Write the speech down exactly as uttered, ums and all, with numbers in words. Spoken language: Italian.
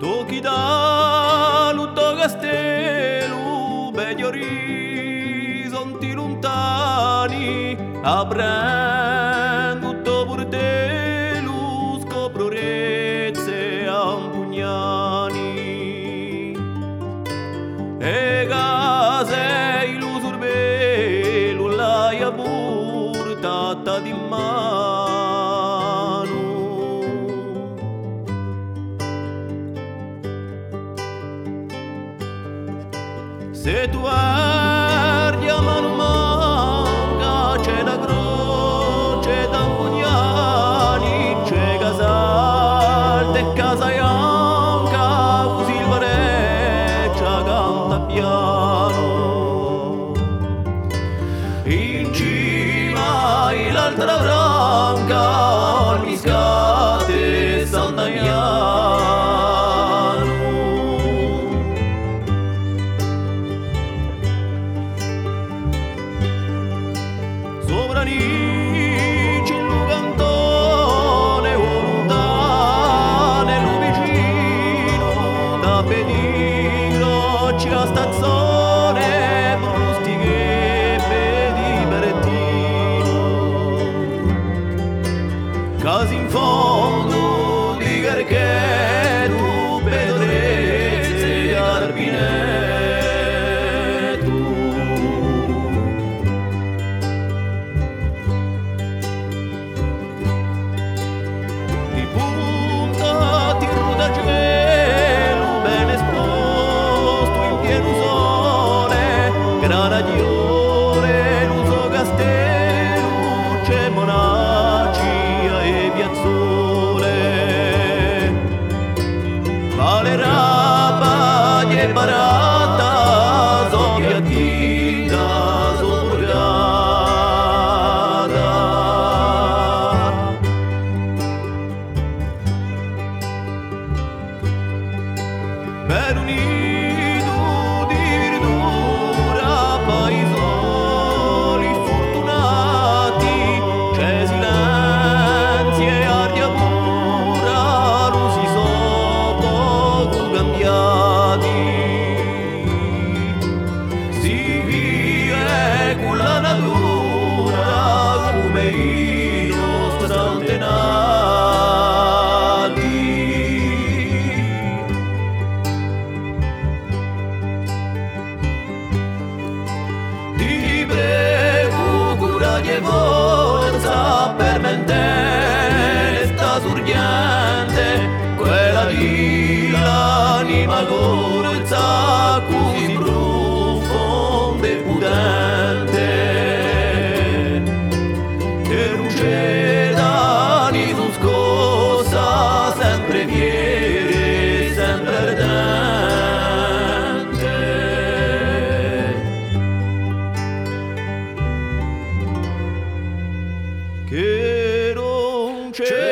Tocchi da lutto castello, begli orizzonti lontani, aprendo tutto portello, scopro rezze ampugnani. E case lo sorbello, l'aia portata di mano. Se tu guardi a mano manca, c'è la croce d'Ampugnani, c'è Casalta e Casaianca, così il Vareccia canta piano. In cima l'altra branca, il Miscate e Sant'Agnano. Sovranici in Lucantone, lontane lo vicino, da Pedigro ci a stazione, brustiche di Berettino. Casi in fondo di Carchetu, Pedrezze e Carpineto. Granadiore, l'uso castello, c'è Monaccia e Piazzole. Valerà bagna e barata, so piattina, so borgata. Per un nido di verdura, paesoli fortunati, c'è silenzio e aria pura, non si sono poco cambiati. Si vive con la natura come i nostri antenati. Ti prego, cura di forza per mentire sta sorgente, quella di l'anima corsa così profonda e potente, che non c'è da ni su scossa, sempre fiere, sempre ardente. Che non c'è